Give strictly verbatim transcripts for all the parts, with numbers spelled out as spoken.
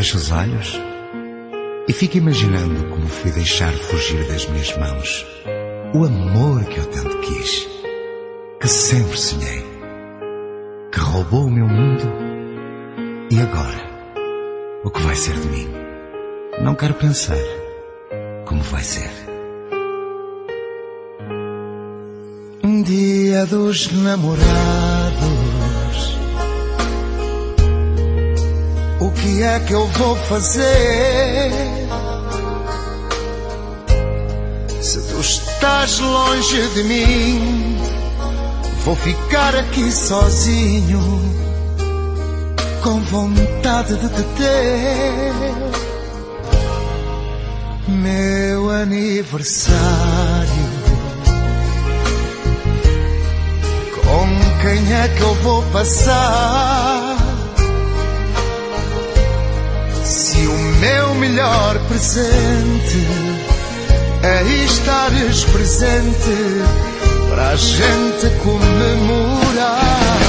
fecho os olhos e fico imaginando como fui deixar fugir das minhas mãos o amor que eu tanto quis, que sempre sonhei, que roubou o meu mundo. E agora, o que vai ser de mim? Não quero pensar como vai ser. Dia dos namorados, o que é que eu vou fazer? Se tu estás longe de mim, vou ficar aqui sozinho, com vontade de te ter. Meu aniversário, com quem é que eu vou passar? Se o meu melhor presente é estares presente para a gente comemorar.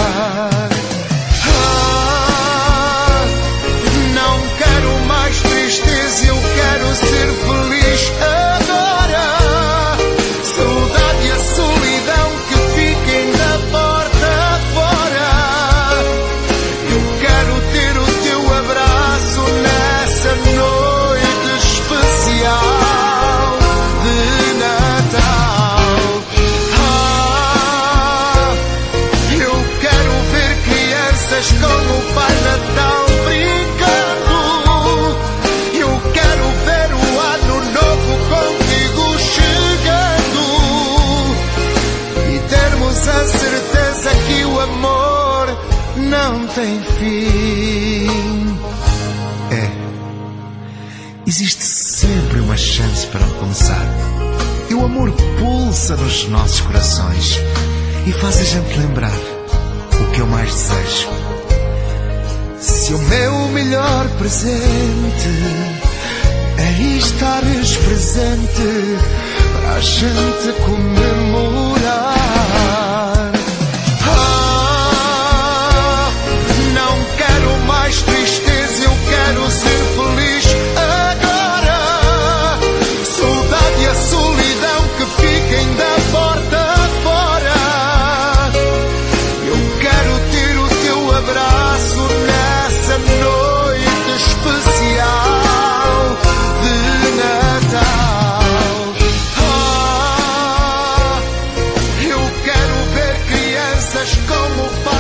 Ah, não quero mais tristeza, eu quero ser feliz agora. Saudade e a solidão que fiquem da porta fora. Eu quero ter o teu abraço nessa noite especial de Natal. Ah, eu quero ver crianças com o Pai Natal brincando. Eu quero ver o ano novo contigo chegando e termos a certeza que o amor não tem fim. É, existe sempre uma chance para recomeçar. E o amor pulsa nos nossos corações e faz a gente lembrar o que eu mais desejo. Se o meu melhor presente é estares presente para a gente comemorar. Ah, não quero mais tristeza, eu quero ser feliz agora. Saudade e a solidão que fiquem da porta fora. Eu quero ter o teu abraço nessa noite especial de Natal. Ah, eu quero ver crianças como o Pai